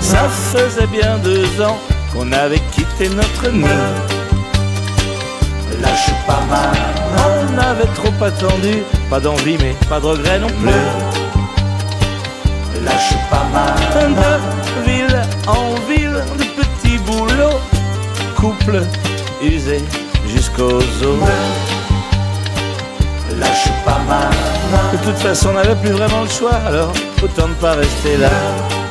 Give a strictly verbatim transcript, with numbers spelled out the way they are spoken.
Ça faisait bien deux ans qu'on avait quitté notre nid. Lâche pas maman, On avait trop attendu, pas d'envie mais pas de regret non plus. lâche pas maman, De ville en ville, de petits boulots, couple usé jusqu'aux os. lâche pas maman, De toute façon on n'avait plus vraiment le choix, alors autant ne pas rester là.